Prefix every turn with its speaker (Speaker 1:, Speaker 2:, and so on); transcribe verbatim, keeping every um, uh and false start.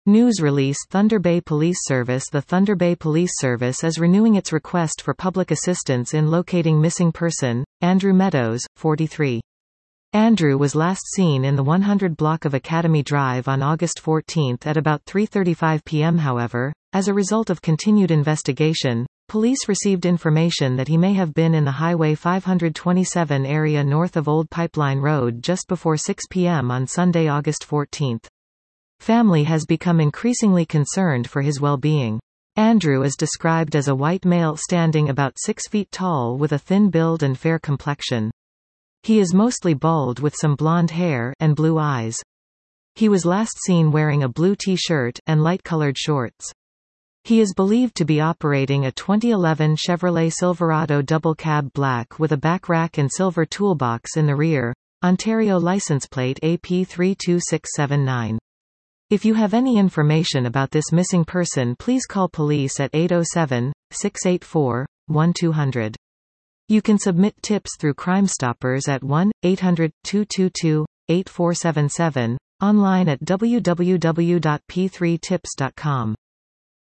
Speaker 1: News release Thunder Bay Police Service The Thunder Bay Police Service is renewing its request for public assistance in locating missing person, Andrew Meadows, forty-three. Andrew was last seen in the one hundred block of Academy Drive on August fourteenth at about three thirty-five p m However, as a result of continued investigation, police received information that he may have been in the Highway five twenty-seven area north of Old Pipeline Road just before six p m on Sunday, August fourteenth. Family has become increasingly concerned for his well-being. Andrew is described as a white male standing about six feet tall with a thin build and fair complexion. He is mostly bald with some blonde hair and blue eyes. He was last seen wearing a blue t-shirt and light-colored shorts. He is believed to be operating a twenty eleven Chevrolet Silverado double cab black with a back rack and silver toolbox in the rear, Ontario license plate A P three two six seven nine. If you have any information about this missing person, please call police at eight oh seven, six eight four, one two zero zero. You can submit tips through Crime Stoppers at one eight hundred, two two two, eight four seven seven, online at w w w dot p three tips dot com.